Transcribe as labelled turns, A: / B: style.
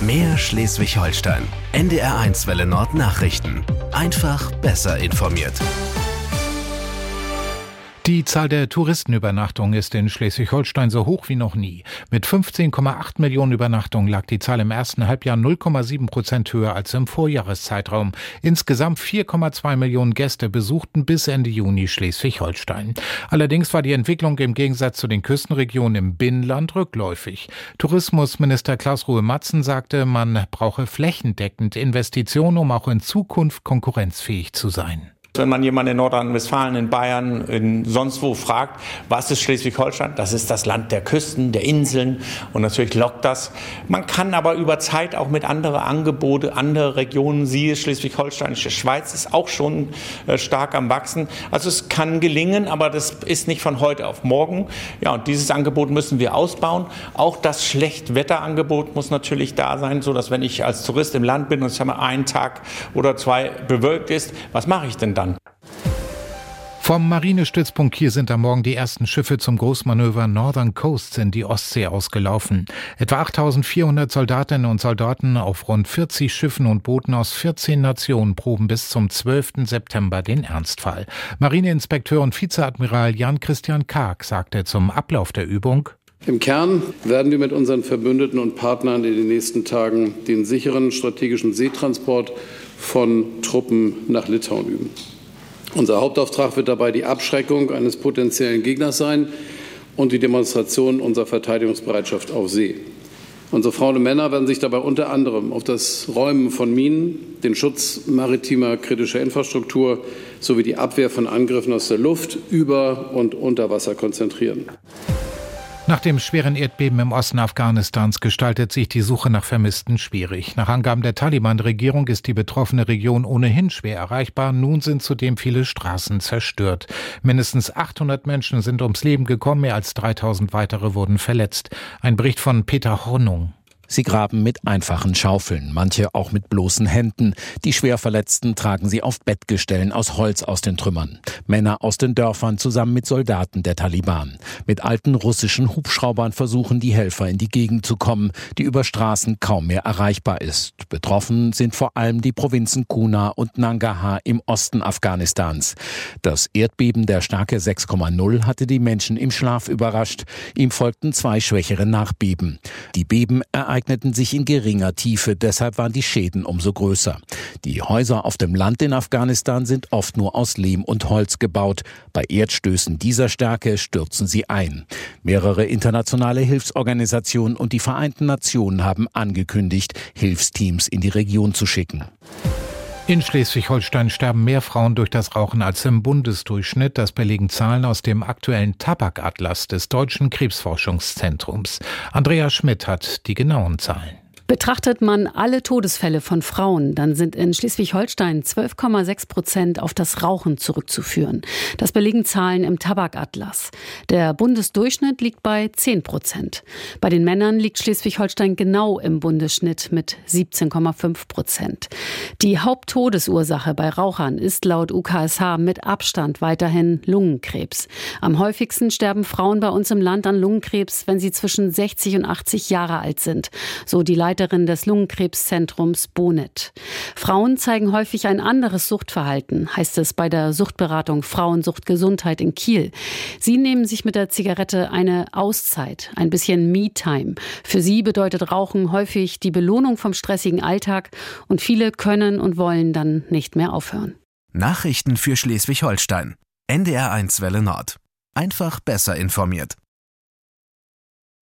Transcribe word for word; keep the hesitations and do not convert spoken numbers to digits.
A: Mehr Schleswig-Holstein. N D R eins Welle Nord Nachrichten. Einfach besser informiert.
B: Die Zahl der Touristenübernachtungen ist in Schleswig-Holstein so hoch wie noch nie. Mit fünfzehn Komma acht Millionen Übernachtungen lag die Zahl im ersten Halbjahr null Komma sieben Prozent höher als im Vorjahreszeitraum. Insgesamt vier Komma zwei Millionen Gäste besuchten bis Ende Juni Schleswig-Holstein. Allerdings war die Entwicklung im Gegensatz zu den Küstenregionen im Binnenland rückläufig. Tourismusminister Klaus Ruhe-Matzen sagte, man brauche flächendeckend Investitionen, um auch in Zukunft konkurrenzfähig zu sein.
C: Wenn man jemanden in Nordrhein-Westfalen, in Bayern, in sonst wo fragt, was ist Schleswig-Holstein? Das ist das Land der Küsten, der Inseln und natürlich lockt das. Man kann aber über Zeit auch mit anderen Angeboten, andere Regionen, siehe Schleswig-Holsteinische Schweiz ist auch schon äh, stark am Wachsen. Also es kann gelingen, aber das ist nicht von heute auf morgen. Ja, und dieses Angebot müssen wir ausbauen. Auch das Schlechtwetterangebot muss natürlich da sein, sodass wenn ich als Tourist im Land bin und es haben einen Tag oder zwei bewölkt ist, was mache ich denn dann?
B: Vom Marinestützpunkt Kiel sind am Morgen die ersten Schiffe zum Großmanöver Northern Coast in die Ostsee ausgelaufen. Etwa achttausendvierhundert Soldatinnen und Soldaten auf rund vierzig Schiffen und Booten aus vierzehn Nationen proben bis zum zwölften September den Ernstfall. Marineinspekteur und Vizeadmiral Jan-Christian Karg sagte zum Ablauf der Übung:
D: Im Kern werden wir mit unseren Verbündeten und Partnern in den nächsten Tagen den sicheren strategischen Seetransport von Truppen nach Litauen üben. Unser Hauptauftrag wird dabei die Abschreckung eines potenziellen Gegners sein und die Demonstration unserer Verteidigungsbereitschaft auf See. Unsere Frauen und Männer werden sich dabei unter anderem auf das Räumen von Minen, den Schutz maritimer kritischer Infrastruktur sowie die Abwehr von Angriffen aus der Luft, über und unter Wasser konzentrieren.
B: Nach dem schweren Erdbeben im Osten Afghanistans gestaltet sich die Suche nach Vermissten schwierig. Nach Angaben der Taliban-Regierung ist die betroffene Region ohnehin schwer erreichbar. Nun sind zudem viele Straßen zerstört. Mindestens achthundert Menschen sind ums Leben gekommen, mehr als dreitausend weitere wurden verletzt. Ein Bericht von Peter Hornung.
E: Sie graben mit einfachen Schaufeln, manche auch mit bloßen Händen. Die Schwerverletzten tragen sie auf Bettgestellen aus Holz aus den Trümmern. Männer aus den Dörfern zusammen mit Soldaten der Taliban. Mit alten russischen Hubschraubern versuchen die Helfer in die Gegend zu kommen, die über Straßen kaum mehr erreichbar ist. Betroffen sind vor allem die Provinzen Kunar und Nangarhar im Osten Afghanistans. Das Erdbeben der Stärke sechs Komma null hatte die Menschen im Schlaf überrascht. Ihm folgten zwei schwächere Nachbeben. Die Beben ereigneten eigneten sich in geringer Tiefe, deshalb waren die Schäden umso größer. Die Häuser auf dem Land in Afghanistan sind oft nur aus Lehm und Holz gebaut. Bei Erdstößen dieser Stärke stürzen sie ein. Mehrere internationale Hilfsorganisationen und die Vereinten Nationen haben angekündigt, Hilfsteams in die Region zu schicken.
B: In Schleswig-Holstein sterben mehr Frauen durch das Rauchen als im Bundesdurchschnitt. Das belegen Zahlen aus dem aktuellen Tabakatlas des Deutschen Krebsforschungszentrums. Andrea Schmidt hat die genauen Zahlen.
F: Betrachtet man alle Todesfälle von Frauen, dann sind in Schleswig-Holstein zwölf Komma sechs Prozent auf das Rauchen zurückzuführen. Das belegen Zahlen im Tabakatlas. Der Bundesdurchschnitt liegt bei zehn Prozent. Bei den Männern liegt Schleswig-Holstein genau im Bundesschnitt mit siebzehn Komma fünf Prozent. Die Haupttodesursache bei Rauchern ist laut U K S H mit Abstand weiterhin Lungenkrebs. Am häufigsten sterben Frauen bei uns im Land an Lungenkrebs, wenn sie zwischen sechzig und achtzig Jahre alt sind, so die Leiterin des Lungenkrebszentrums Bonet. Frauen zeigen häufig ein anderes Suchtverhalten, heißt es bei der Suchtberatung Frauensucht Gesundheit in Kiel. Sie nehmen sich mit der Zigarette eine Auszeit, ein bisschen Me-Time. Für sie bedeutet Rauchen häufig die Belohnung vom stressigen Alltag und viele können und wollen dann nicht mehr aufhören.
A: Nachrichten für Schleswig-Holstein. N D R eins Welle Nord. Einfach besser informiert.